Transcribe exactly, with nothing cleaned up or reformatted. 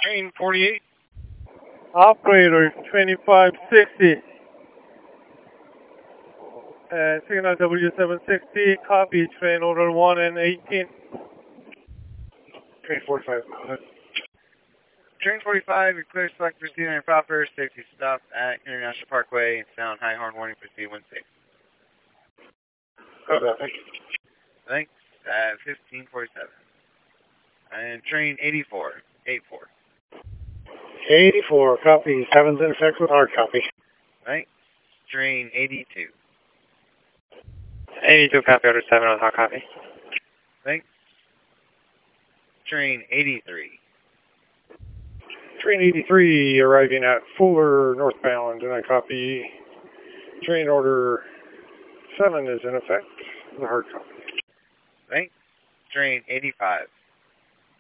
Train forty-eight. Operator twenty-five sixty. Uh, signal W seven sixty, copy train order one and eighteen. Train forty-five. Train forty-five, you're clear to select proceed on proper safety stop at International Parkway and sound high horn warning proceed one six. Oh, thank you. Thanks. Uh, fifteen forty-seven. And train eighty-four, eighty-four. eighty-four, copy. Seven's in effect with hard copy. Right. Train eighty-two. eighty-two, copy, order seven on hard copy. Thanks. Train eighty-three. Train eighty-three arriving at Fuller northbound, and I copy. Train order seven is in effect with hard copy. Thanks. Train eighty-five.